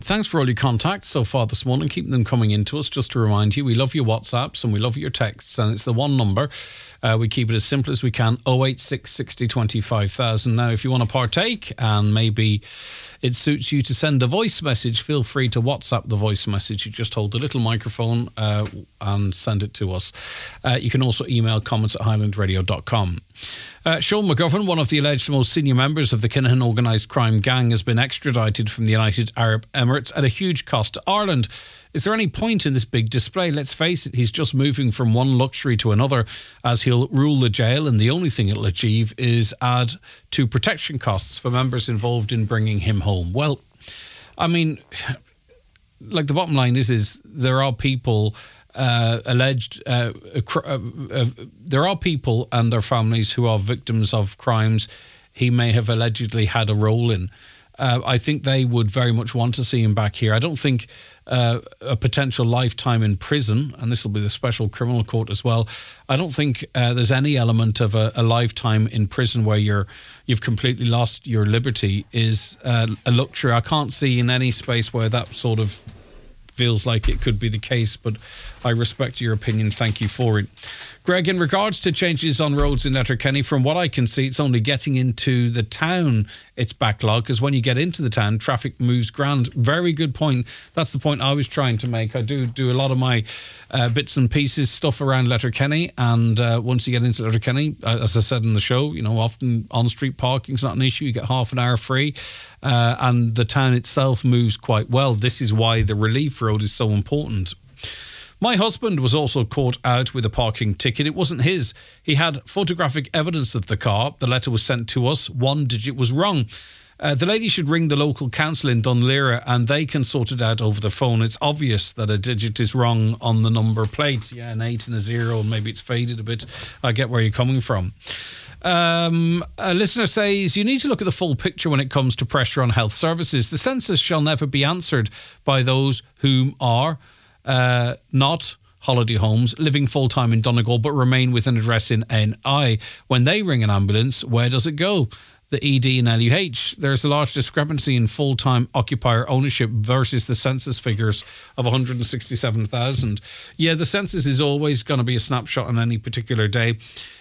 Thanks for all your contacts so far this morning. Keep them coming into us. Just to remind you, we love your WhatsApps and we love your texts, and it's the one number. We keep it as simple as we can, 086 60 20 5000. Now, if you want to partake and maybe it suits you to send a voice message, feel free to WhatsApp the voice message. You just hold the little microphone and send it to us. You can also email comments@highlandradio.com. Sean McGovern, one of the alleged most senior members of the Kinahan organised crime gang, has been extradited from the United Arab Emirates at a huge cost to Ireland. Is there any point in this big display? Let's face it, he's just moving from one luxury to another as he'll rule the jail, and the only thing it'll achieve is add to protection costs for members involved in bringing him home. Well, I mean, like, the bottom line is there are people there are people and their families who are victims of crimes he may have allegedly had a role in. I think they would very much want to see him back here. I don't think a potential lifetime in prison, and this will be the special criminal court as well, I don't think there's any element of a lifetime in prison where you've completely lost your liberty is a luxury. I can't see in any space where that sort of feels like it could be the case, but I respect your opinion. Thank you for it. Greg, in regards to changes on roads in Letterkenny, from what I can see, it's only getting into the town it's backlogged, because when you get into the town, traffic moves grand. Very good point. That's the point I was trying to make. I do a lot of my bits and pieces stuff around Letterkenny, and once you get into Letterkenny, as I said in the show, often on-street parking's not an issue. You get half an hour free, and the town itself moves quite well. This is why the relief road is so important. My husband was also caught out with a parking ticket. It wasn't his. He had photographic evidence of the car. The letter was sent to us. One digit was wrong. The lady should ring the local council in Dunleary and they can sort it out over the phone. It's obvious that a digit is wrong on the number plate. Yeah, an 8 and a 0, and maybe it's faded a bit. I get where you're coming from. A listener says, you need to look at the full picture when it comes to pressure on health services. The census shall never be answered by those whom are not holiday homes, living full-time in Donegal, but remain with an address in NI. When they ring an ambulance, where does it go? The ED and LUH. There's a large discrepancy in full-time occupier ownership versus the census figures of 167,000. Yeah, the census is always going to be a snapshot on any particular day.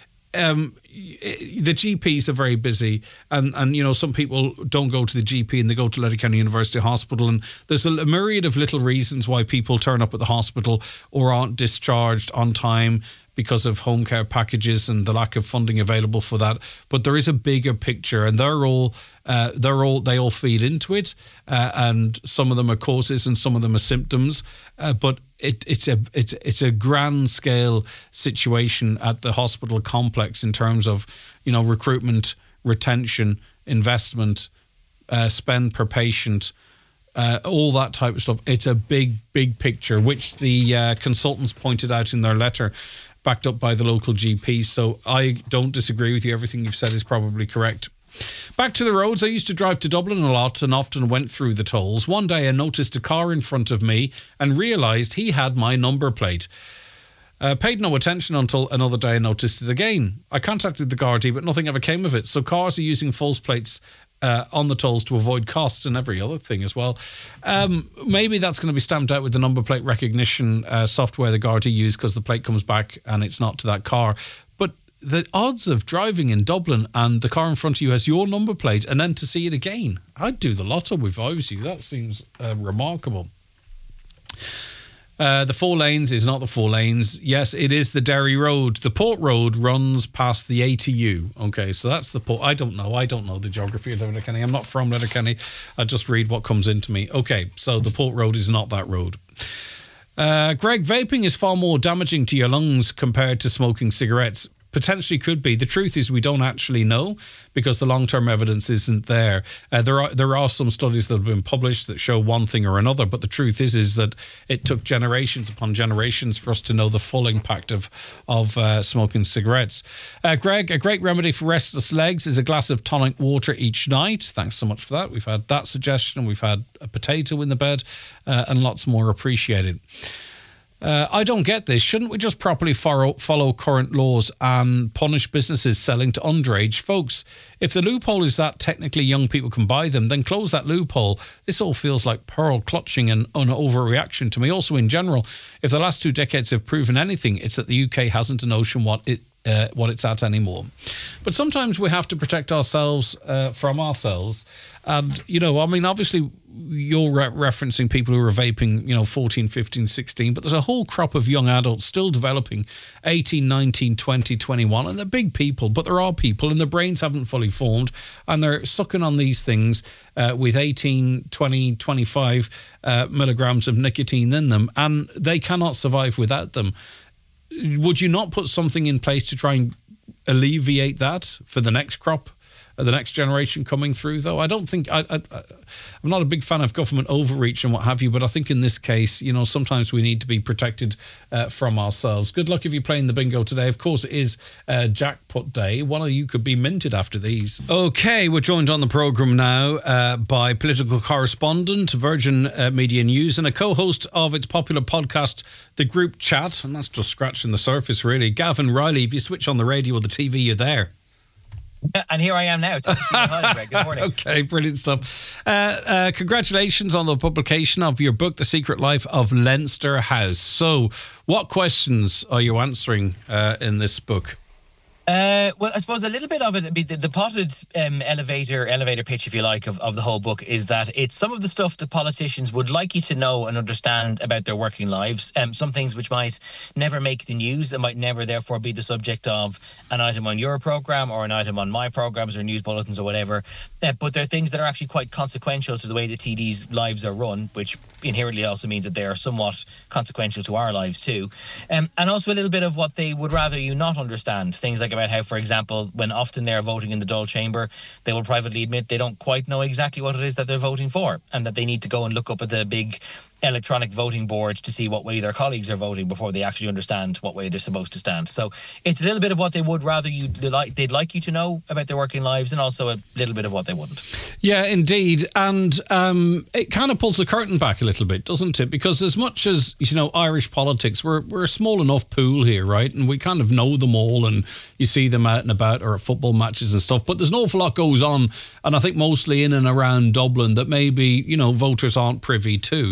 The GPs are very busy, and some people don't go to the GP and they go to Letterkenny University Hospital, and there's a myriad of little reasons why people turn up at the hospital or aren't discharged on time because of home care packages and the lack of funding available for that. But there is a bigger picture, and they all feed into it, and some of them are causes and some of them are symptoms, but it's a grand scale situation at the hospital complex in terms of recruitment, retention, investment, spend per patient, all that type of stuff. It's a big picture, which the consultants pointed out in their letter, backed up by the local GPs. So I don't disagree with you. Everything you've said is probably correct. Back to the roads. I used to drive to Dublin a lot and often went through the tolls. One day I noticed a car in front of me and realised he had my number plate. Paid no attention until another day I noticed it again. I contacted the Gardaí, but nothing ever came of it. So cars are using false plates on the tolls to avoid costs and every other thing as well. Maybe that's going to be stamped out with the number plate recognition software the Gardaí use, because the plate comes back and it's not to that car. But the odds of driving in Dublin and the car in front of you has your number plate and then to see it again, I'd do the lotto if I was you. That seems remarkable. The 4 lanes is not the 4 lanes. Yes, it is the Derry Road. The Port Road runs past the ATU. Okay, so that's the port. I don't know the geography of Letterkenny. I'm not from Letterkenny. I just read what comes into me. Okay, so the Port Road is not that road. Greg, vaping is far more damaging to your lungs compared to smoking cigarettes. Potentially could be. The truth is we don't actually know because the long-term evidence isn't there. There are some studies that have been published that show one thing or another, but the truth is that it took generations upon generations for us to know the full impact of smoking cigarettes. Greg, a great remedy for restless legs is a glass of tonic water each night. Thanks so much for that. We've had that suggestion. We've had a potato in the bed and lots more appreciated. I don't get this. Shouldn't we just properly follow current laws and punish businesses selling to underage folks? If the loophole is that technically young people can buy them, then close that loophole. This all feels like pearl clutching and an overreaction to me. Also, in general, if the last 2 decades have proven anything, it's that the UK hasn't a notion what it's at anymore. But sometimes we have to protect ourselves from ourselves. And, obviously you're referencing people who are vaping, 14, 15, 16, but there's a whole crop of young adults still developing, 18, 19, 20, 21, and they're big people, but there are people and their brains haven't fully formed and they're sucking on these things with 18, 20, 25 milligrams of nicotine in them, and they cannot survive without them. Would you not put something in place to try and alleviate that for the next crop, the next generation coming through, though? I don't think... I'm not a big fan of government overreach and what have you, but I think in this case, sometimes we need to be protected from ourselves. Good luck if you're playing the bingo today. Of course, it is jackpot day. One of you could be minted after these. OK, we're joined on the programme now by political correspondent, Virgin Media News, and a co-host of its popular podcast, The Group Chat, and that's just scratching the surface, really. Gavin Riley, if you switch on the radio or the TV, you're there. And here I am now. Hi, Greg. Good morning. Okay, brilliant stuff. Congratulations on the publication of your book, The Secret Life of Leinster House. So, what questions are you answering in this book? Well, I suppose a little bit of it, the potted elevator pitch, if you like, of the whole book is that it's some of the stuff that politicians would like you to know and understand about their working lives. Some things which might never make the news and might never, therefore, be the subject of an item on your programme or an item on my programmes or news bulletins or whatever. But they're things that are actually quite consequential to the way the TD's lives are run, which inherently also means that they are somewhat consequential to our lives too. And also a little bit of what they would rather you not understand. Things like about how, for example, when often they're voting in the Dáil chamber, they will privately admit they don't quite know exactly what it is that they're voting for, and that they need to go and look up at the big electronic voting board to see what way their colleagues are voting before they actually understand what way they're supposed to stand. So it's a little bit of what they would rather they'd like you to know about their working lives, and also a little bit of what they wouldn't. Yeah, indeed. And it kind of pulls the curtain back a little bit, doesn't it? Because as much as, Irish politics, we're a small enough pool here, right? And we kind of know them all, and you see them out and about or at football matches and stuff. But there's an awful lot goes on, and I think mostly in and around Dublin, that maybe, voters aren't privy to.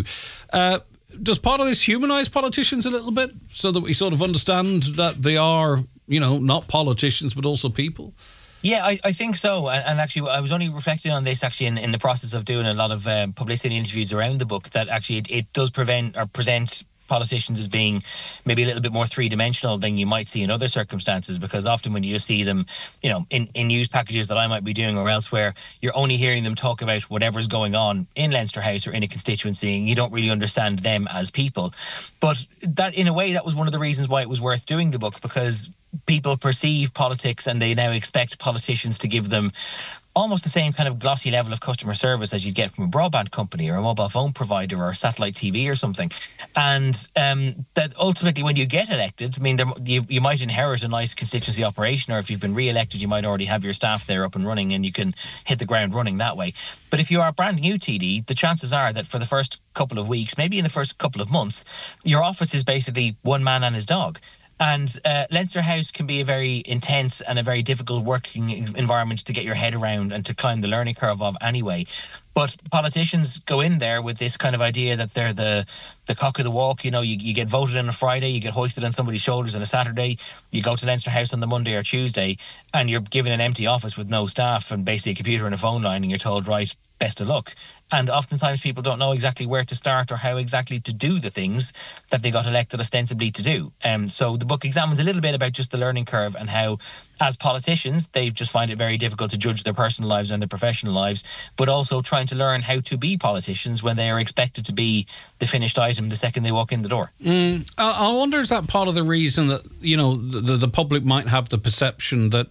Does part of this humanise politicians a little bit so that we sort of understand that they are, not politicians, but also people? Yeah, I think so. And actually, I was only reflecting on this actually in the process of doing a lot of publicity interviews around the book, that actually it does present politicians as being maybe a little bit more three-dimensional than you might see in other circumstances, because often when you see them, in news packages that I might be doing or elsewhere, you're only hearing them talk about whatever's going on in Leinster House or in a constituency, and you don't really understand them as people. But that, in a way, that was one of the reasons why it was worth doing the book, because people perceive politics and they now expect politicians to give them almost the same kind of glossy level of customer service as you'd get from a broadband company or a mobile phone provider or satellite TV or something. And that ultimately, when you get elected, you might inherit a nice constituency operation, or if you've been re-elected, you might already have your staff there up and running and you can hit the ground running that way. But if you are a brand new TD, the chances are that for the first couple of weeks, maybe in the first couple of months, your office is basically one man and his dog. And Leinster House can be a very intense and a very difficult working environment to get your head around and to climb the learning curve of anyway. But politicians go in there with this kind of idea that they're the cock of the walk. You get voted on a Friday, you get hoisted on somebody's shoulders on a Saturday, you go to Leinster House on the Monday or Tuesday, and you're given an empty office with no staff and basically a computer and a phone line, and you're told, right, best of luck. And oftentimes people don't know exactly where to start or how exactly to do the things that they got elected ostensibly to do. So the book examines a little bit about just the learning curve and how, as politicians, they just find it very difficult to judge their personal lives and their professional lives, but also trying to learn how to be politicians when they are expected to be the finished item the second they walk in the door. I wonder, is that part of the reason that, the public might have the perception that,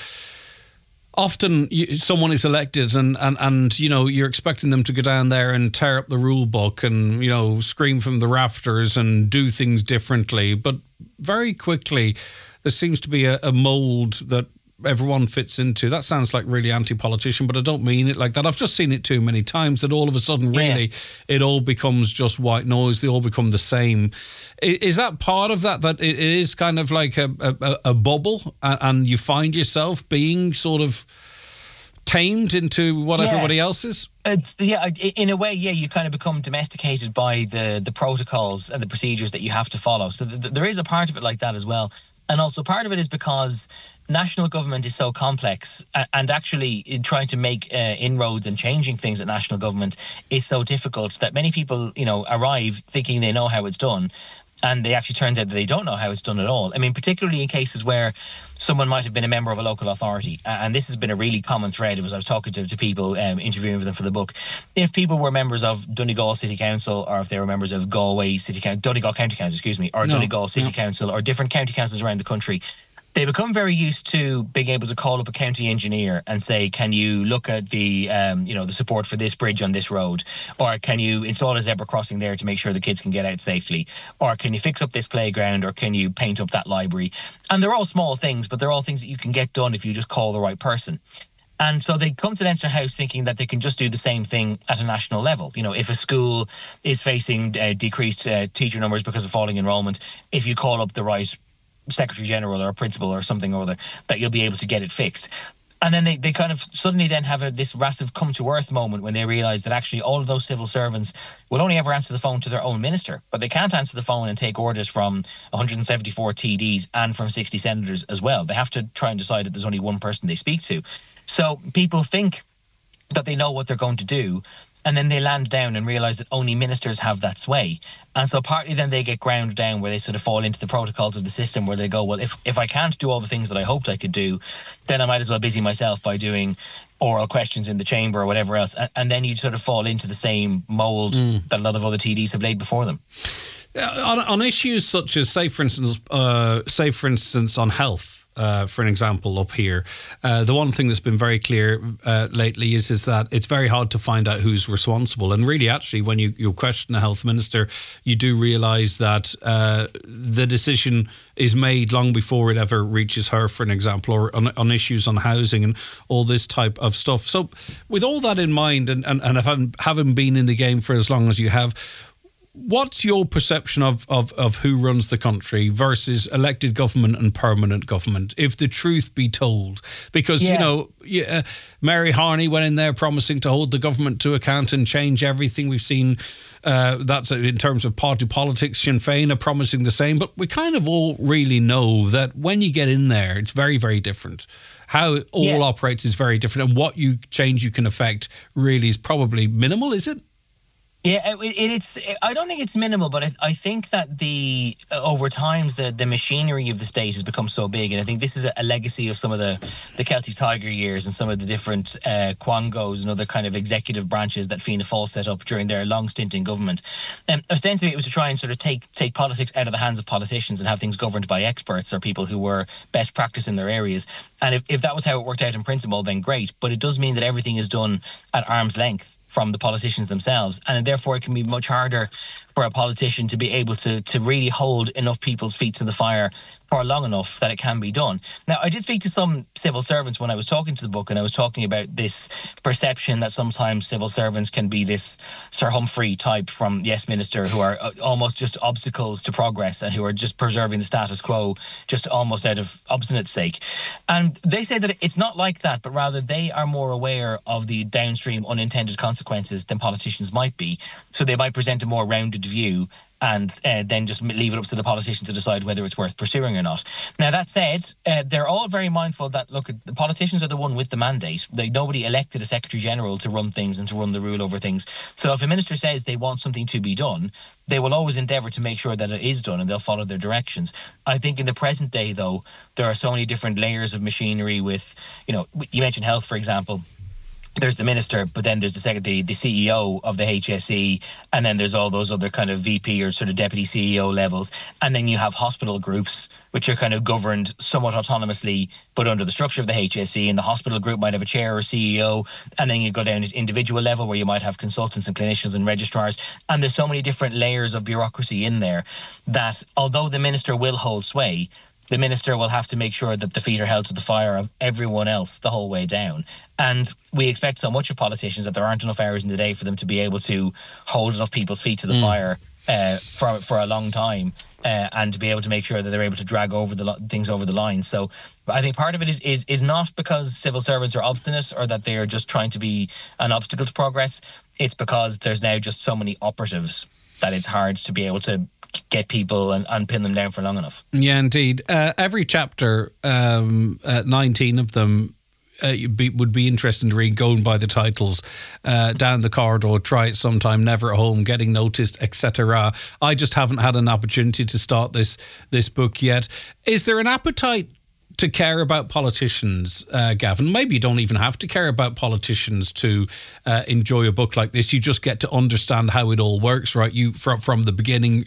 often someone is elected and you're expecting them to go down there and tear up the rule book and, scream from the rafters and do things differently. But very quickly, there seems to be a mould that everyone fits into. That sounds like really anti-politician, but I don't mean it like that. I've just seen it too many times that all of a sudden, really, it all becomes just white noise. They all become the same. Is that part of that it is kind of like a bubble, and you find yourself being sort of tamed into what everybody else is? In a way, you kind of become domesticated by the protocols and the procedures that you have to follow. So there is a part of it like that as well. And also part of it is because national government is so complex, and actually trying to make inroads and changing things at national government is so difficult that many people, arrive thinking they know how it's done. And it actually turns out that they don't know how it's done at all. I mean, particularly in cases where someone might have been a member of a local authority. And this has been a really common thread as I was talking to people, interviewing with them for the book. If people were members of Donegal City Council, or if they were members of Galway City Council, Donegal County Council, or Donegal City Council, or different county councils around the country, they become very used to being able to call up a county engineer and say, can you look at the, the support for this bridge on this road? Or can you install a zebra crossing there to make sure the kids can get out safely? Or can you fix up this playground? Or can you paint up that library? And they're all small things, but they're all things that you can get done if you just call the right person. And so they come to Leinster House thinking that they can just do the same thing at a national level. If a school is facing decreased teacher numbers because of falling enrolment, if you call up the right Secretary General or Principal or something or other, that you'll be able to get it fixed. And then they kind of suddenly then have this massive come to earth moment when they realise that actually all of those civil servants will only ever answer the phone to their own minister, but they can't answer the phone and take orders from 174 TDs and from 60 senators as well. They have to try and decide that there's only one person they speak to. So people think that they know what they're going to do, and then they land down and realise that only ministers have that sway. And so partly then they get ground down where they sort of fall into the protocols of the system, where they go, well, if I can't do all the things that I hoped I could do, then I might as well busy myself by doing oral questions in the chamber or whatever else. And then you sort of fall into the same mould that a lot of other TDs have laid before them. On issues such as, say, for instance, on health, for an example, up here, the one thing that's been very clear lately is that it's very hard to find out who's responsible. And really, actually, when you question the health minister, you do realise that the decision is made long before it ever reaches her, for an example, or on issues on housing and all this type of stuff. So with all that in mind, and having been in the game for as long as you have, what's your perception of who runs the country versus elected government and permanent government, if the truth be told? Because, Mary Harney went in there promising to hold the government to account and change everything. We've seen that's in terms of party politics. Sinn Féin are promising the same. But we kind of all really know that when you get in there, it's very, very different. How it all operates is very different. And what change you can affect really is probably minimal, is it? Yeah, it's. I don't think it's minimal, but I think that over times the machinery of the state has become so big, and I think this is a legacy of some of the Celtic Tiger years and some of the different Quangos and other kind of executive branches that Fianna Fáil set up during their long stint in government. Ostensibly, it was to try and sort of take politics out of the hands of politicians and have things governed by experts or people who were best practice in their areas. And if that was how it worked out in principle, then great. But it does mean that everything is done at arm's length from the politicians themselves, and therefore it can be much harder for a politician to be able to really hold enough people's feet to the fire for long enough that it can be done. Now, I did speak to some civil servants when I was talking to the book, and I was talking about this perception that sometimes civil servants can be this Sir Humphrey type from Yes Minister, who are almost just obstacles to progress and who are just preserving the status quo just almost out of obstinate sake. And they say that it's not like that, but rather they are more aware of the downstream unintended consequences than politicians might be. So they might present a more rounded view and then just leave it up to the politician to decide whether it's worth pursuing or not. Now, that said, they're all very mindful that, look, the politicians are the one with the mandate. Nobody elected a Secretary General to run things and to run the rule over things. So if a minister says they want something to be done, they will always endeavour to make sure that it is done, and they'll follow their directions. I think in the present day, though, there are so many different layers of machinery with, you mentioned health, for example. There's the minister, but then there's the CEO of the HSE, and then there's all those other kind of VP or sort of deputy CEO levels. And then you have hospital groups, which are kind of governed somewhat autonomously, but under the structure of the HSE. And the hospital group might have a chair or CEO. And then you go down to individual level where you might have consultants and clinicians and registrars. And there's so many different layers of bureaucracy in there that although the minister will hold sway, the minister will have to make sure that the feet are held to the fire of everyone else the whole way down. And we expect so much of politicians that there aren't enough hours in the day for them to be able to hold enough people's feet to the fire for a long time, and to be able to make sure that they're able to drag over things over the line. So I think part of it is not because civil servants are obstinate or that they are just trying to be an obstacle to progress. It's because there's now just so many operatives that it's hard to be able to get people and pin them down for long enough. Yeah, indeed. Every chapter, 19 of them, would be interesting to read, going by the titles. Down the Corridor, Try It Sometime, Never at Home, Getting Noticed, etc. I just haven't had an opportunity to start this book yet. Is there an appetite to care about politicians, Gavin? Maybe you don't even have to care about politicians to enjoy a book like this. You just get to understand how it all works, right? You from the beginning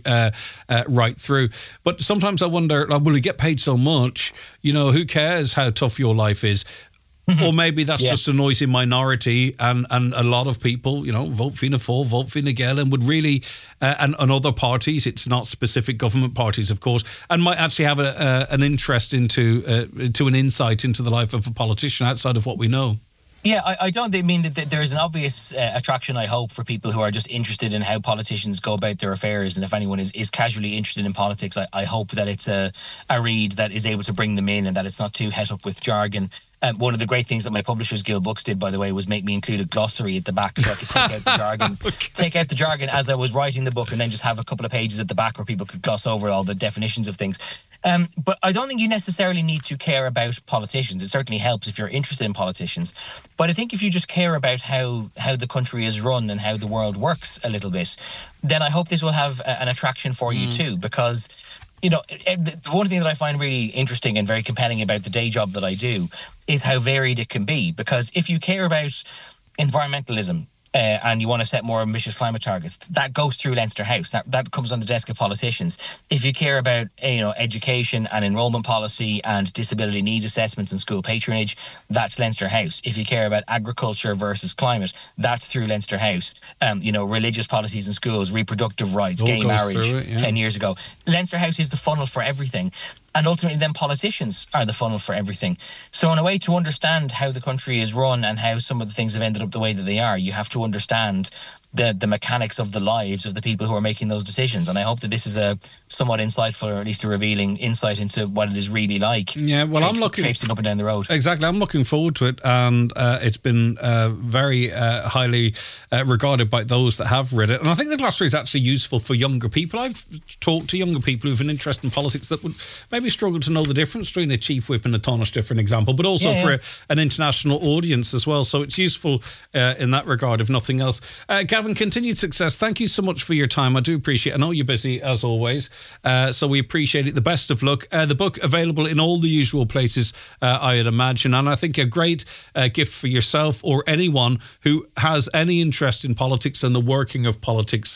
right through. But sometimes I wonder, like, will you get paid so much? You know, who cares how tough your life is? Or maybe that's just a noisy minority, and a lot of people, you know, vote Fianna Fáil, vote Fine Gael, and would really, and other parties, it's not specific government parties, of course, and might actually have an interest into an insight into the life of a politician outside of what we know. Yeah, I don't mean that there's an obvious attraction, I hope, for people who are just interested in how politicians go about their affairs. And if anyone is casually interested in politics, I hope that it's a read that is able to bring them in and that it's not too het up with jargon. One of the great things that my Publishers Guild books did, by the way, was make me include a glossary at the back so I could take out the jargon. Take out the jargon as I was writing the book, and then just have a couple of pages at the back where people could gloss over all the definitions of things. But I don't think you necessarily need to care about politicians. It certainly helps if you're interested in politicians. But I think if you just care about how the country is run and how the world works a little bit, then I hope this will have an attraction for you too. Because, you know, the one thing that I find really interesting and very compelling about the day job that I do is how varied it can be. Because if you care about environmentalism, and you want to set more ambitious climate targets, that goes through Leinster House. That comes on the desk of politicians. If you care about education and enrolment policy and disability needs assessments and school patronage, that's Leinster House. If you care about agriculture versus climate, that's through Leinster House. Religious policies in schools, reproductive rights, gay marriage, 10 years ago. Leinster House is the funnel for everything. And ultimately, then politicians are the funnel for everything. So in a way, to understand how the country is run and how some of the things have ended up the way that they are, you have to understand the mechanics of the lives of the people who are making those decisions. And I hope that this is a somewhat insightful, or at least a revealing insight into what it is really like. Yeah, well, I'm looking traipsing up and down the road. Exactly, I'm looking forward to it, and it's been very highly regarded by those that have read it. And I think the glossary is actually useful for younger people. I've talked to younger people who have an interest in politics that would maybe struggle to know the difference between a chief whip and a Taoiseach, for an example, but also for an international audience as well. So it's useful in that regard, if nothing else. Gavin, continued success. Thank you so much for your time. I do appreciate it. I know you're busy as always, so we appreciate it. The best of luck. The book available in all the usual places, I'd imagine, and I think a great gift for yourself or anyone who has any interest in politics and the working of politics.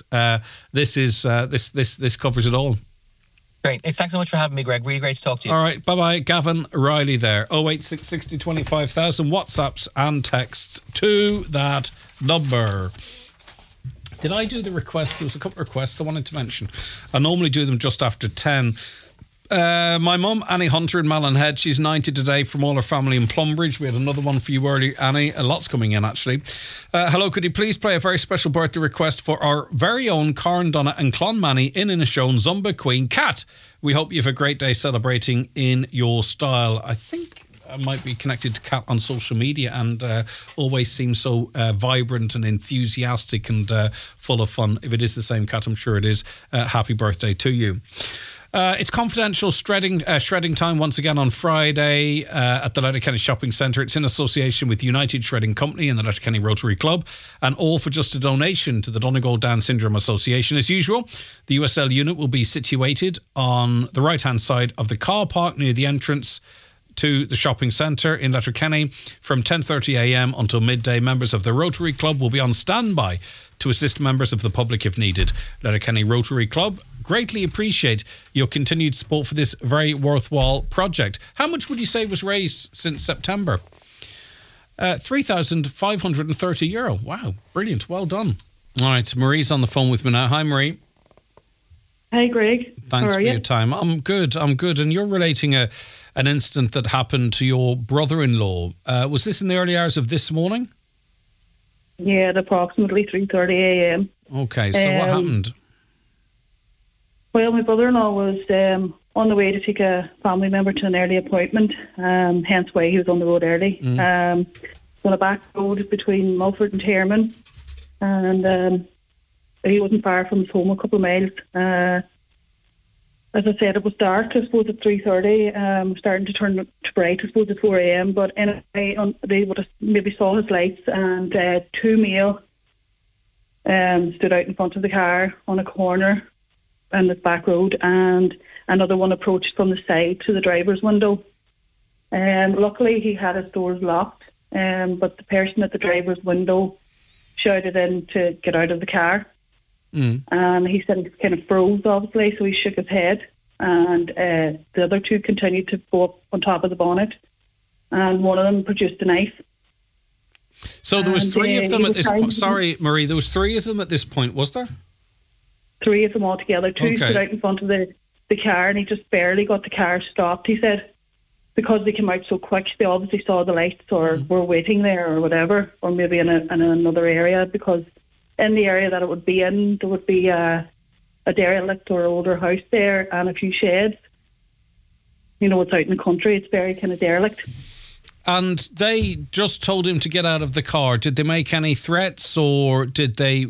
This covers it all. Great. Thanks so much for having me, Greg. Really great to talk to you. All right. Bye-bye. Gavin Riley there. 086 60 25,000 WhatsApps and texts to that number. Did I do the request? There was a couple of requests I wanted to mention. I normally do them just after 10. My mum, Annie Hunter in Mallinhead, she's 90 today, from all her family in Plumbridge. We had another one for you earlier, Annie. Lots coming in, actually. Hello, could you please play a very special birthday request for our very own Carndonna and Clonmany in Inishowen Zumba Queen, Kat? We hope you have a great day celebrating in your style. I think I might be connected to Kat on social media, and always seems so vibrant and enthusiastic and full of fun. If it is the same Kat, I'm sure it is. Happy birthday to you. It's confidential shredding time once again on Friday at the Letterkenny Shopping Centre. It's in association with United Shredding Company and the Letterkenny Rotary Club, and all for just a donation to the Donegal Down Syndrome Association. As usual, the USL unit will be situated on the right-hand side of the car park near the entrance to the shopping centre in Letterkenny from 10:30am until midday. Members of the Rotary Club will be on standby to assist members of the public if needed. Letterkenny Rotary Club greatly appreciate your continued support for this very worthwhile project. How much would you say was raised since September? €3,530. Wow, brilliant. Well done. All right, Marie's on the phone with me now. Hi, Marie. Hi, Greg. Thanks for your time. I'm good. And you're relating an incident that happened to your brother-in-law. Was this in the early hours of this morning? Yeah, at approximately 3:30 a.m. Okay, so what happened? Well, my brother-in-law was on the way to take a family member to an early appointment, hence why he was on the road early. On a back road between Mulford and Termon, and he wasn't far from his home, a couple of miles. As I said, it was dark, I suppose, at 3:30, starting to turn to bright, I suppose, at 4 a.m. But anyway, they would have maybe saw his lights, and two male stood out in front of the car on a corner on this back road, and another one approached from the side to the driver's window. Luckily, he had his doors locked, but the person at the driver's window shouted in to get out of the car. And he said he kind of froze, obviously, so he shook his head. And the other two continued to go up on top of the bonnet, and one of them produced a knife. So there was three of them at this point. Sorry, Marie, there was three of them at this point, was there? Three of them altogether. Two stood out in front of the car, and he just barely got the car stopped, he said. Because they came out so quick, they obviously saw the lights or were waiting there or whatever, or maybe in another area, because in the area that it would be in, there would be a derelict or older house there and a few sheds. You know, it's out in the country, it's very kind of derelict. And they just told him to get out of the car. Did they make any threats, or did they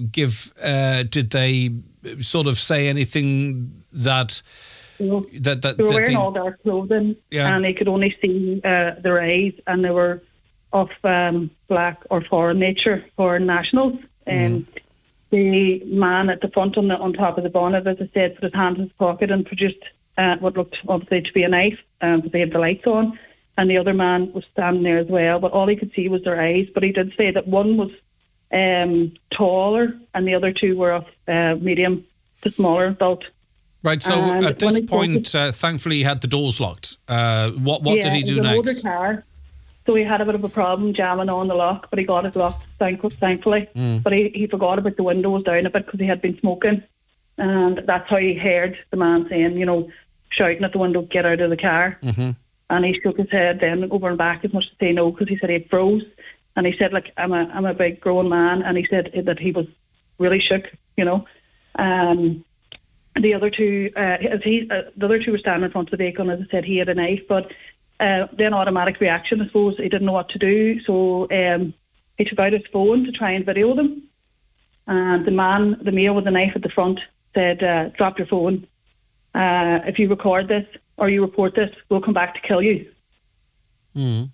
sort of say anything that... They were wearing all dark clothing, and they could only see their eyes, and they were of black or foreign nature, foreign nationals. The man at the front on top of the bonnet, as I said, put his hand in his pocket and produced what looked obviously to be a knife, because they had the lights on, and the other man was standing there as well, but all he could see was their eyes. But he did say that one was taller and the other two were of medium to smaller built. Right, so at this point, thankfully, he had the doors locked. What did he do next? Motor car, so he had a bit of a problem jamming on the lock, but he got it locked, thankfully. But he forgot about the windows down a bit because he had been smoking. And that's how he heard the man saying, you know, shouting at the window, get out of the car. And he shook his head then over and back as much to say no, because he said he had froze. And he said, like, I'm a big grown man. And he said that he was really shook, you know. The other two, the other two were standing in front of the vehicle, and as I said, he had a knife. But then automatic reaction, I suppose, he didn't know what to do. So he took out his phone to try and video them. And the male with the knife at the front said, drop your phone. If you record this or you report this, we'll come back to kill you. So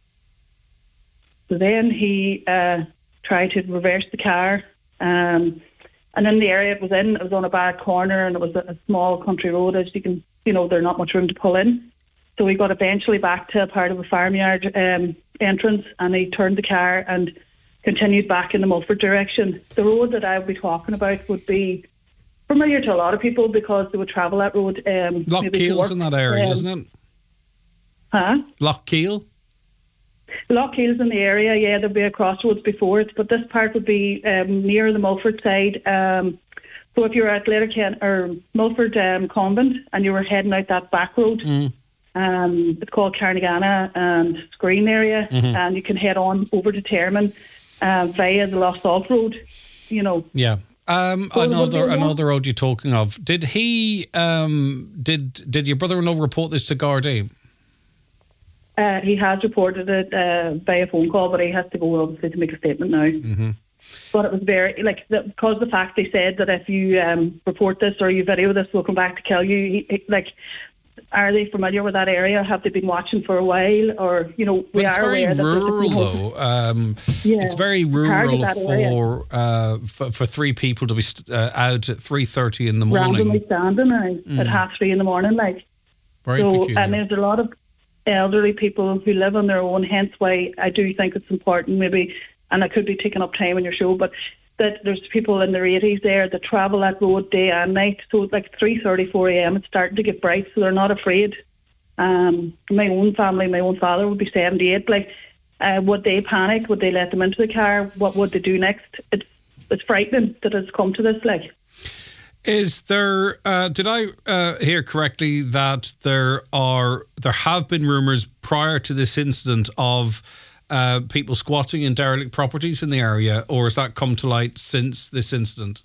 then he tried to reverse the car. And in the area it was on a bad corner, and it was a small country road, as you can, you know, there's not much room to pull in. So we got eventually back to a part of a farmyard entrance, and he turned the car and continued back in the Mulford direction. The road that I would be talking about would be familiar to a lot of people because they would travel that road. Lochkeel's in that area, isn't it? Huh? Lochkeel? Lochkeel's in the area, yeah. There'd be a crossroads before it, but this part would be near the Mulford side. So if you're at Letterkenny or Mulford Convent and you were heading out that back road, it's called Carnegana and Screen area, and you can head on over to Termon via the Lost Salt Road, you know. Yeah. Another road you're talking of. Did he? Did your brother-in-law report this to Gardaí? He has reported it via phone call, but he has to go obviously to make a statement now. But it was very because the fact they said that if you report this or you video this, we'll come back to kill you. Are they familiar with that area? Have they been watching for a while, or you know? It's very rural, though. It's very rural for three people to be out at 3:30 in the morning. Randomly standing at 3:30 in the morning, Very peculiar. And there's a lot of elderly people who live on their own. Hence, why I do think it's important, maybe, and I could be taking up time on your show, but that there's people in their 80s there that travel that road day and night. So like 3:30, 4 a.m. it's starting to get bright, so they're not afraid. My own family, my own father would be 78. Would they panic? Would they let them into the car? What would they do next? It's frightening that it's come to this. Is there? Did I hear correctly that there have been rumours prior to this incident of people squatting in derelict properties in the area, or has that come to light since this incident?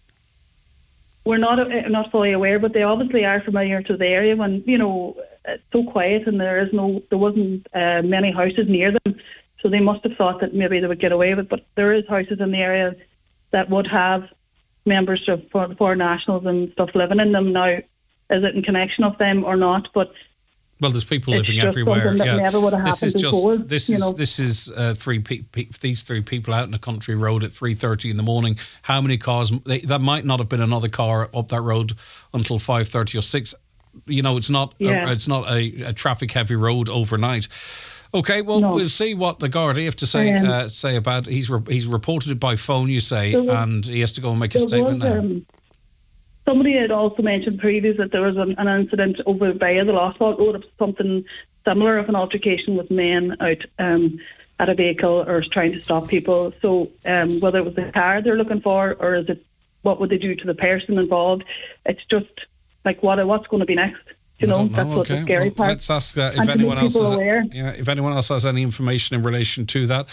We're not fully aware, but they obviously are familiar to the area. When it's so quiet and there wasn't many houses near them, so they must have thought that maybe they would get away with it. But there is houses in the area that would have members of foreign nationals and stuff living in them. Now, is it in connection of them or not? But well, there's people living everywhere. That never would have happened before. This is these three people out in a country road at 3:30 in the morning. How many cars? That might not have been another car up that road until 5:30 or 6. It's not. It's not a traffic heavy road overnight. Okay, well, we'll see what the Gardaí have to say about it. He's reported it by phone, you say, and he has to go and make a statement now. Somebody had also mentioned previously that there was an incident over by the Losswell Road of something similar, of an altercation with men out at a vehicle or trying to stop people. So whether it was the car they're looking for, or is it what would they do to the person involved? It's just like what's going to be next. That's what the scary part. Let's ask if anyone else has any information in relation to that.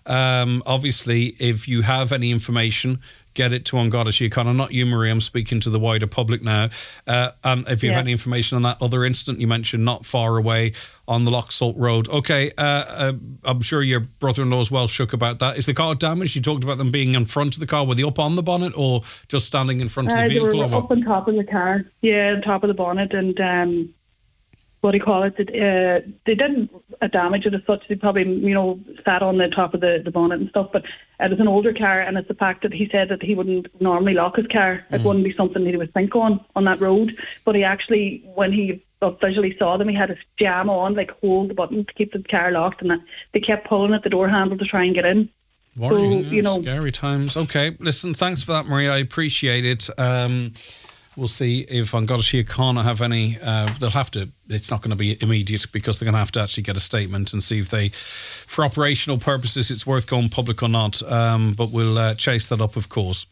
Obviously, if you have any information, get it to An Garda Síochána. Not you, Marie. I'm speaking to the wider public now. And if you have any information on that other incident you mentioned, not far away on the Lough Salt Road. Okay, I'm sure your brother-in-law is well shook about that. Is the car damaged? You talked about them being in front of the car. Were they up on the bonnet or just standing in front of the vehicle? They were up on top of the car. Yeah, on top of the bonnet. And what do you call it? They didn't damage it as such. They probably, sat on the top of the bonnet and stuff. But it was an older car, and it's the fact that he said that he wouldn't normally lock his car. It wouldn't be something that he would think on that road. But he actually, when he visually saw them, he had his jam on, like hold the button to keep the car locked, and they kept pulling at the door handle to try and get in. Worrying, scary times. Okay, listen, thanks for that, Maria. I appreciate it. We'll see if An Garda Síochána have any. They'll have to. It's not going to be immediate because they're going to have to actually get a statement and see if they, for operational purposes, it's worth going public or not. But we'll chase that up, of course.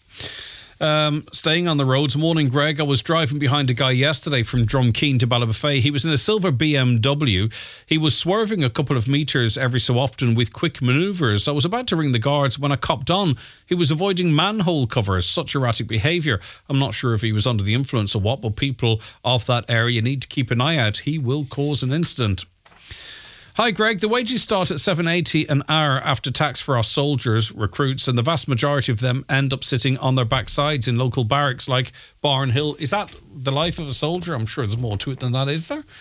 Staying on the roads. Morning, Greg. I was driving behind a guy yesterday from Drumkeen to Ballybofey. He was in a silver BMW. He was swerving a couple of metres every so often with quick manoeuvres. I was about to ring the guards when I copped on. He was avoiding manhole covers. Such erratic behaviour. I'm not sure if he was under the influence or what, but people of that area need to keep an eye out. He will cause an incident. Hi, Greg. The wages start at $7.80 an hour after tax for our soldiers, recruits, and the vast majority of them end up sitting on their backsides in local barracks like Barnhill. Is that the life of a soldier? I'm sure there's more to it than that, is there?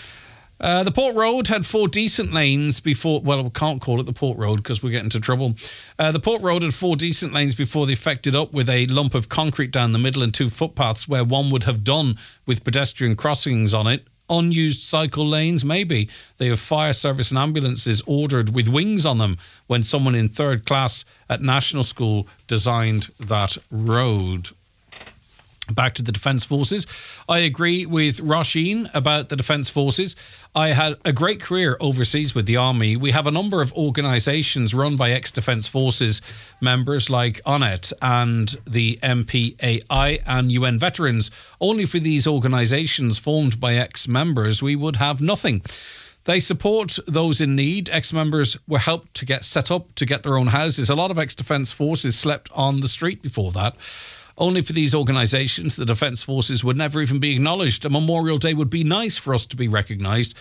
The Port Road had 4 decent lanes before... Well, we can't call it the Port Road because we'll get into trouble. The Port Road had 4 decent lanes before they effected up with a lump of concrete down the middle and 2 footpaths where one would have done with pedestrian crossings on it. Unused cycle lanes, maybe. They have fire service and ambulances ordered with wings on them when someone in 3rd class at National School designed that road. Back to the Defence Forces. I agree with Roisin about the Defence Forces. I had a great career overseas with the Army. We have a number of organisations run by ex-Defence Forces members like ONET and the MPAI and UN veterans. Only for these organisations formed by ex-members, we would have nothing. They support those in need. Ex-members were helped to get set up, to get their own houses. A lot of ex-Defence Forces slept on the street before that. Only for these organisations, the Defence Forces would never even be acknowledged. A Memorial Day would be nice for us to be recognised.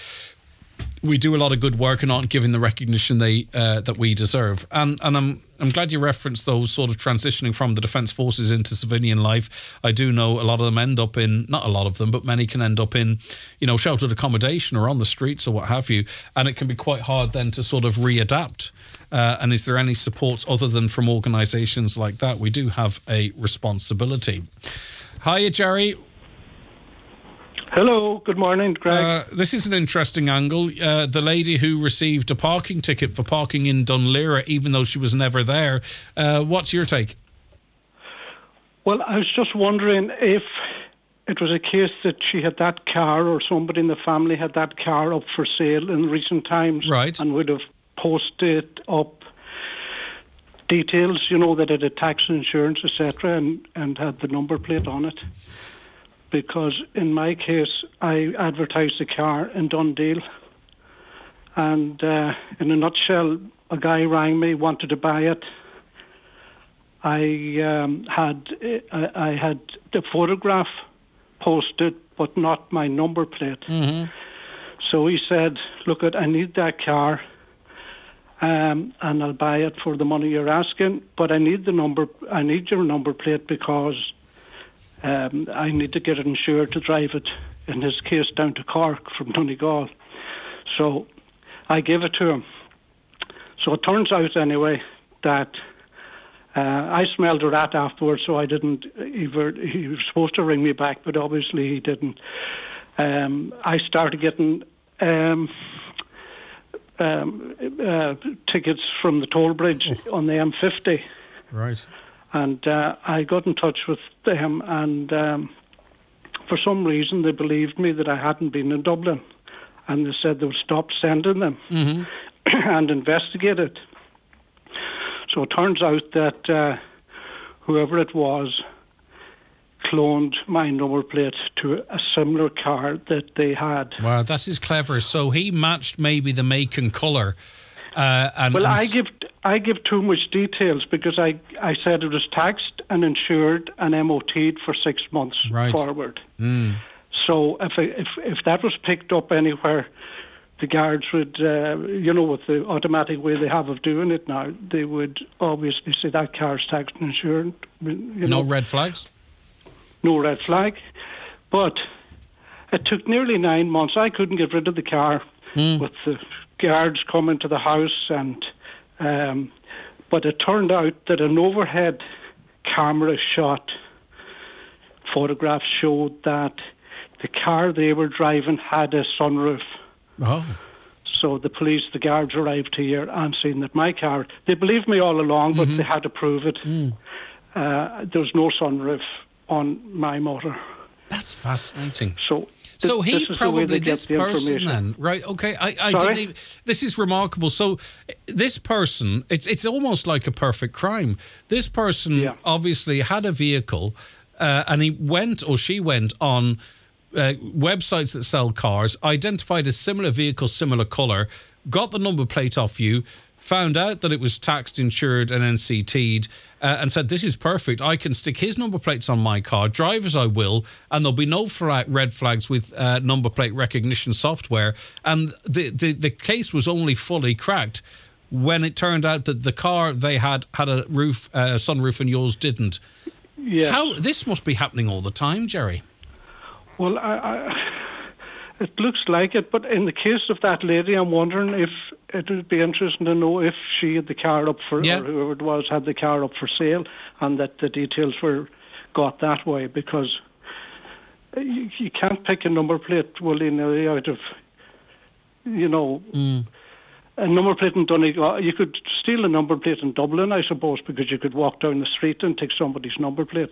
We do a lot of good work and aren't given the recognition that we deserve. And I'm glad you referenced those sort of transitioning from the Defence Forces into civilian life. I do know a lot of them end up in, not a lot of them, but many can end up in, sheltered accommodation or on the streets or what have you. And it can be quite hard then to sort of readapt. And is there any supports other than from organisations like that? We do have a responsibility. Hiya, Jerry. Hello, good morning, Greg. This is an interesting angle. The lady who received a parking ticket for parking in Dunleary, even though she was never there. What's your take? Well, I was just wondering if it was a case that she had that car or somebody in the family had that car up for sale in recent times. Right. And would have posted up details, that it had tax, insurance, etc., and had the number plate on it. because in my case, I advertised the car in Dundee, and in a nutshell, a guy rang me, wanted to buy it. I had the photograph posted, but not my number plate. Mm-hmm. So he said, "Look, I need that car, and I'll buy it for the money you're asking. But I need your number plate because I need to get it insured to drive it. In his case, down to Cork from Donegal." So I gave it to him. So it turns out anyway that I smelled a rat afterwards, so I didn't. He was supposed to ring me back, but obviously he didn't. I started getting tickets from the toll bridge on the M50. Right. And I got in touch with them, and for some reason they believed me that I hadn't been in Dublin, and they said they would stop sending them and investigate it. So it turns out that whoever it was cloned my number plate to a similar car that they had. Wow, that is clever. So he matched maybe the make and colour. I give too much details because I said it was taxed and insured and MOT'd for 6 months forward. Mm. So if that was picked up anywhere, the guards would, with the automatic way they have of doing it now, they would obviously say that car's taxed and insured. No red flags? No red flag. But it took nearly 9 months. I couldn't get rid of the car with the guards coming to the house, and but it turned out that an overhead camera shot photographs showed that the car they were driving had a sunroof. Oh. So the police, the guards arrived here and seen that my car, they believed me all along, but they had to prove it. There was no sunroof on my motor. That's fascinating. So he probably, this person then, right, okay, I didn't even, this is remarkable. So this person, it's almost like a perfect crime. This person obviously had a vehicle and she went on websites that sell cars, identified a similar vehicle, similar colour, got the number plate off you, found out that it was taxed, insured and NCT'd, and said, this is perfect, I can stick his number plates on my car, drive as I will, and there'll be no red flags with number plate recognition software. And the case was only fully cracked when it turned out that the car they had a roof, sunroof, and yours didn't. Yes. This must be happening all the time, Jerry. Well, it looks like it, but in the case of that lady, I'm wondering if it would be interesting to know if she had the car up for, or whoever it was had the car up for sale, and that the details were got that way, because you can't pick a number plate willy-nilly out of, a number plate in Donegal. You could steal a number plate in Dublin, I suppose, because you could walk down the street and take somebody's number plate.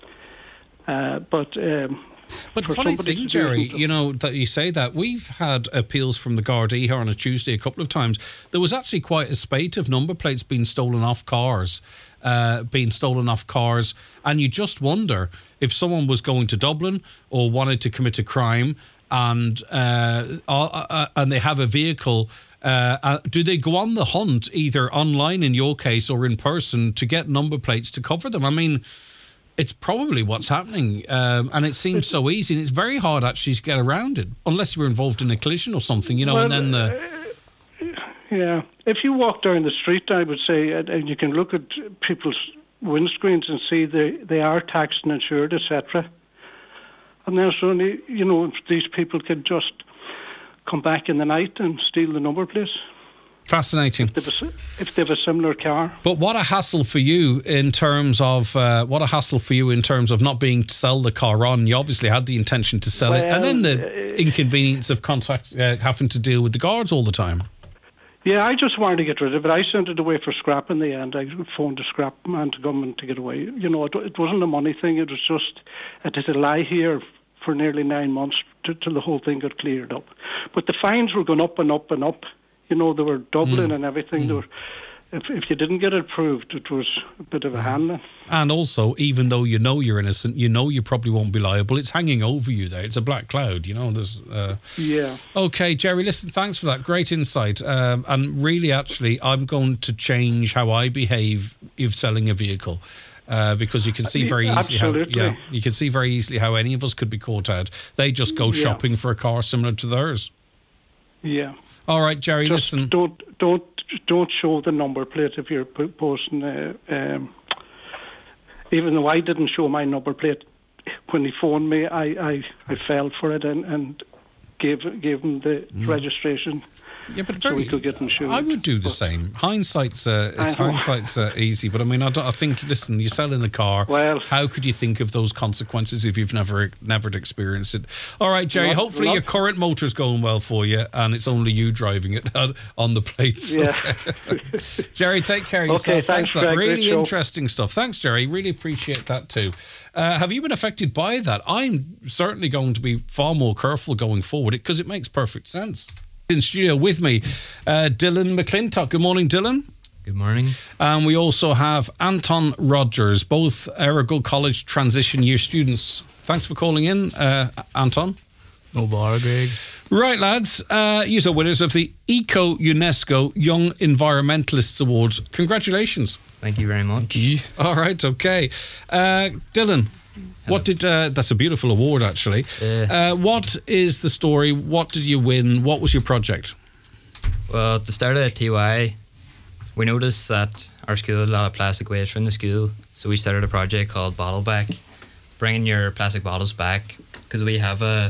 But funny thing, Jerry, that you say that. We've had appeals from the Gardaí here on a Tuesday a couple of times. There was actually quite a spate of number plates being stolen off cars, and you just wonder if someone was going to Dublin or wanted to commit a crime and they have a vehicle. Do they go on the hunt, either online in your case or in person, to get number plates to cover them? I mean, it's probably what's happening, and it seems so easy, and it's very hard actually to get around it, unless you were involved in a collision or something, and then Yeah, if you walk down the street, I would say, and you can look at people's windscreens and see they are taxed and insured, etc. And there's only, these people could just come back in the night and steal the number plate. Fascinating. If they have a similar car. But what a hassle for you in terms of not being to sell the car on. You obviously had the intention to sell it, and then the inconvenience of having to deal with the guards all the time. Yeah, I just wanted to get rid of it. I sent it away for scrap in the end. I phoned a scrap man to come and to get away. It wasn't a money thing. It was just it had to lie here for nearly 9 months till the whole thing got cleared up. But the fines were going up and up and up. They were doubling and everything. if you didn't get it proved, it was a bit of a handling. And also, even though you know you're innocent, you know you probably won't be liable. It's hanging over you there. It's a black cloud, you know. There's Yeah. Okay, Jerry, listen, thanks for that. Great insight. And really, actually, I'm going to change how I behave if selling a vehicle. Because you can see very easily you can see very easily how any of us could be caught out. They just go shopping for a car similar to theirs. Yeah. All right, Jerry, Just listen. Don't show the number plate if you're posting. Even though I didn't show my number plate when he phoned me, I fell for it and gave him the registration. Yeah, but so we could get insurance. I would do the same. Hindsight's easy, but I mean, I think. Listen, you're selling the car. Well, how could you think of those consequences if you've never experienced it? All right, Jerry. Hopefully, your current motor's going well for you, and it's only you driving it on the plates. Yeah. Okay. Jerry, take care of yourself. Okay, thanks for that. Greg, really interesting stuff. Thanks, Jerry. Really appreciate that too. Have you been affected by that? I'm certainly going to be far more careful going forward because it makes perfect sense. In studio with me, Dylan McClintock. Good morning, Dylan. Good morning. And we also have Anton Rogers, both Errigal College transition year students. Thanks for calling in, Anton. No bother, Greg. Right, lads. You are winners of the Eco UNESCO Young Environmentalists Award. Congratulations. Thank you very much. Thank you. All right, okay. Dylan, what did that's a beautiful award, actually. What is the story? What did you win? What was your project? Well, at the start of the TY, we noticed that our school had a lot of plastic waste from the school, so we started a project called Bottle Back, bringing your plastic bottles back, because we have a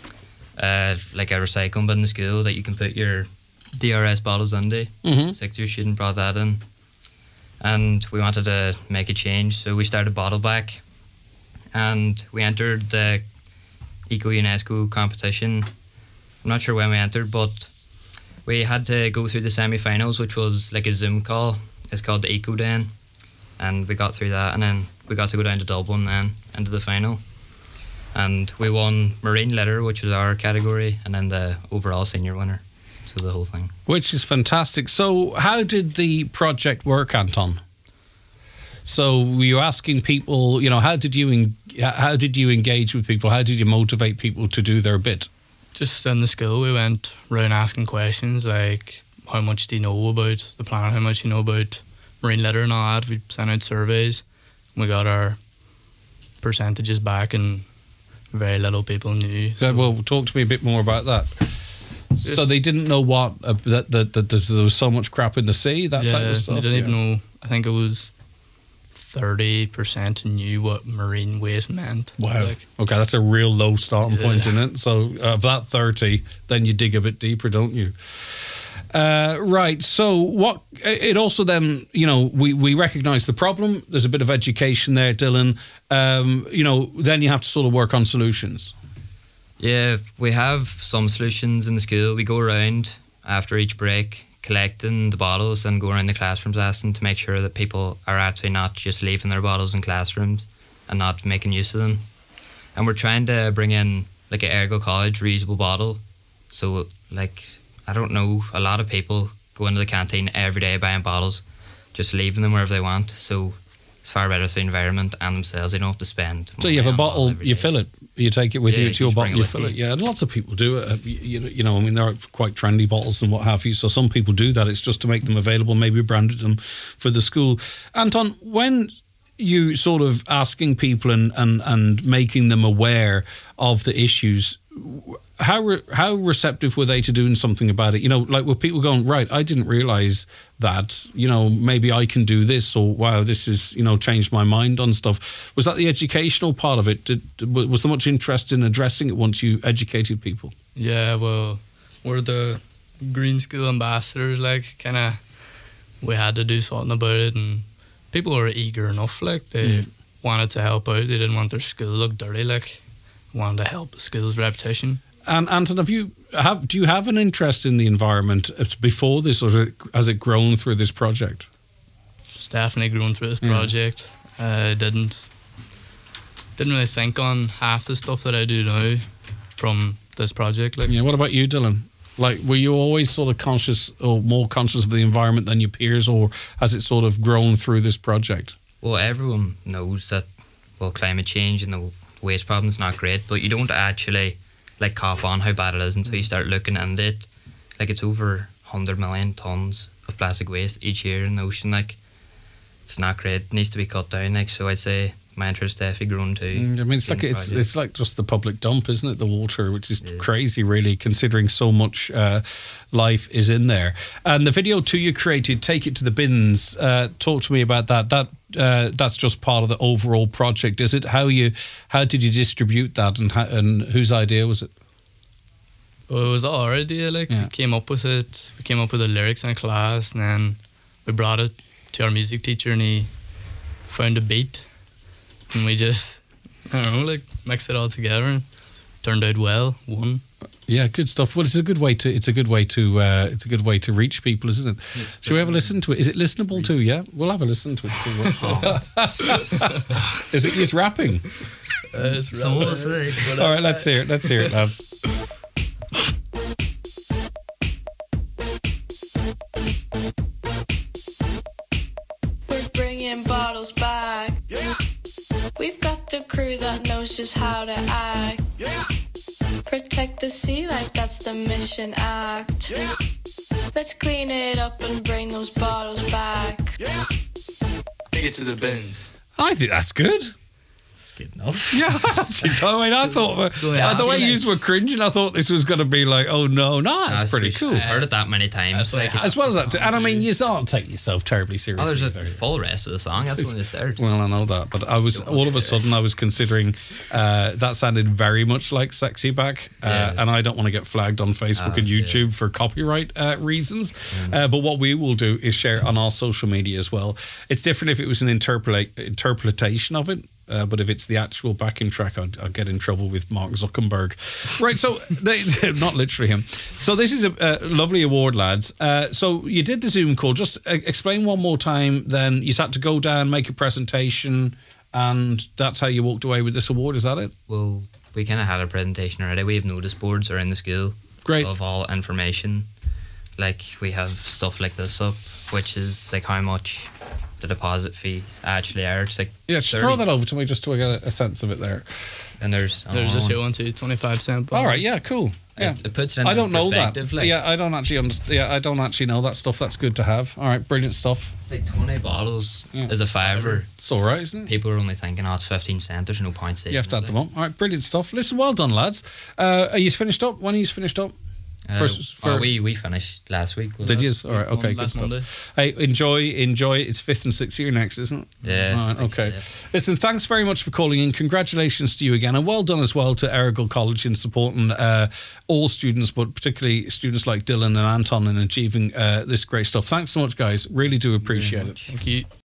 recycling bin in the school that you can put your DRS bottles into. Sixth year student brought that in, and we wanted to make a change, so we started Bottle Back, and we entered the Eco UNESCO competition. I'm not sure when we entered, but we had to go through the semi-finals, which was like a Zoom call. It's called the Eco Den, and we got through that, and then we got to go down to Dublin then into the final, and we won marine litter, which was our category, and then the overall senior winner, so the whole thing. Which is fantastic. So how did the project work, Anton? So were you asking people, you know, how did you engage with people? How did you motivate people to do their bit? Just in the school, we went around asking questions like, how much do you know about the planet? How much do you know about marine litter and all that? We sent out surveys. We got our percentages back, and very little people knew. So, well, talk to me a bit more about that. So they didn't know what that there was so much crap in the sea, that type of stuff. They didn't even know. I think it was 30% knew what marine waste meant. Wow. Okay, that's a real low starting point, isn't it? So of that 30, then you dig a bit deeper, don't you? Right. So what? It also then, you know, we recognise the problem. There's a bit of education there, Dylan. You know, then you have to sort of work on solutions. Yeah, we have some solutions in the school. We go around after each break, collecting the bottles, and go around the classrooms asking to make sure that people are actually not just leaving their bottles in classrooms and not making use of them. And we're trying to bring in like an Errigal College reusable bottle. So like, I don't know, a lot of people go into the canteen every day buying bottles, just leaving them wherever they want. So it's far better for the environment and themselves. They don't have to spend. So you have a bottle, you fill it, you take it with you. It's your bottle, you fill it. Yeah, and lots of people do it. You know, I mean, there are quite trendy bottles and what have you. So some people do that. It's just to make them available. Maybe branded them for the school. Anton, when you sort of asking people and making them aware of the issues, how receptive were they to doing something about it? You know, like were people going, right, I didn't realise that, you know, maybe I can do this, or wow, this is, you know, changed my mind on stuff. Was that the educational part of it? Was there much interest in addressing it once you educated people? Yeah, well, we're the Green School ambassadors, like, kind of, we had to do something about it, and people were eager enough, like, they wanted to help out. They didn't want their school to look dirty, like, wanted to help the school's reputation. And Anton, do you have an interest in the environment before this, or has it grown through this project? It's definitely grown through this project. Didn't really think on half the stuff that I do now from this project. Like, yeah. What about you, Dylan? Like, were you always sort of conscious or more conscious of the environment than your peers, or has it sort of grown through this project? Well, everyone knows that, well, climate change and the waste problem's not great, but you don't actually, like, cop on how bad it is until you start looking into it. Like, it's over 100 million tonnes of plastic waste each year in the ocean. Like, it's not great. It needs to be cut down. Like, so I'd say my interest definitely grown too. I mean, it's like just the public dump, isn't it? The water, which is crazy, really, considering so much life is in there. And the video too you created, Take It to the Bins. Talk to me about that. That's just part of the overall project, is it? How did you distribute that, and whose idea was it? Well, it was our idea. Like, we came up with it. We came up with the lyrics in class, and then we brought it to our music teacher, and he found a beat. And we just, I don't know, like, mixed it all together and turned out well. Won. Yeah, good stuff. Well, it's a good way to reach people, isn't it? Yeah, shall we have a listen to it? Is it listenable too? Yeah, we'll have a listen to it. See what's Is it just rapping? It's rapping. All right, let's hear it. Let's hear it, lads. We're bringing bottles back. Yeah. We've got the crew that knows just how to act. Yeah. Protect the sea like that's the mission act. Yeah. Let's clean it up and bring those bottles back. Yeah. Take it to the bins. I think that's good. Good enough. Yeah, I thought the way you were cringing, I thought this was going to be like, oh no, that's pretty cool. I've heard it that many times. As well as that, and I mean, you don't take yourself terribly seriously. There's a full rest of the song. That's when it started. Well, I know that, but I was all of a sudden I was considering that sounded very much like Sexy Back, and I don't want to get flagged on Facebook and YouTube for copyright reasons. But what we will do is share it on our social media as well. It's different if it was an interpretation of it. But if it's the actual backing track, I'll get in trouble with Mark Zuckerberg. Right, so, not literally him. So this is a lovely award, lads. So you did the Zoom call. Just explain one more time, then you had to go down, make a presentation, and that's how you walked away with this award, is that it? Well, we kind of had a presentation already. We have notice boards around the school. Great. Of all information. Like, we have stuff like this up, which is like how much the deposit fees actually are. It's like just throw that over to me just to get a sense of it there. And there's just here 25 cents. All right, yeah, cool. Yeah, it puts it in. I don't know that. Like, I don't actually understand. Yeah, I don't actually know that stuff. That's good to have. All right, brilliant stuff. It's like 20 bottles is a $5. It's all right, isn't it? People are only thinking, it's 15 cents. There's no point saving. You have to add them up. All right, brilliant stuff. Listen, well done, lads. Are you finished up? When are you finished up? We finished last week. Did you? All right, okay, good stuff. Monday. Hey, enjoy. It's 5th and 6th year next, isn't it? Yeah. All right, okay. Listen, thanks very much for calling in. Congratulations to you again, and well done as well to Errigal College in supporting all students, but particularly students like Dylan and Anton in achieving this great stuff. Thanks so much, guys. Really do appreciate it. Thank you.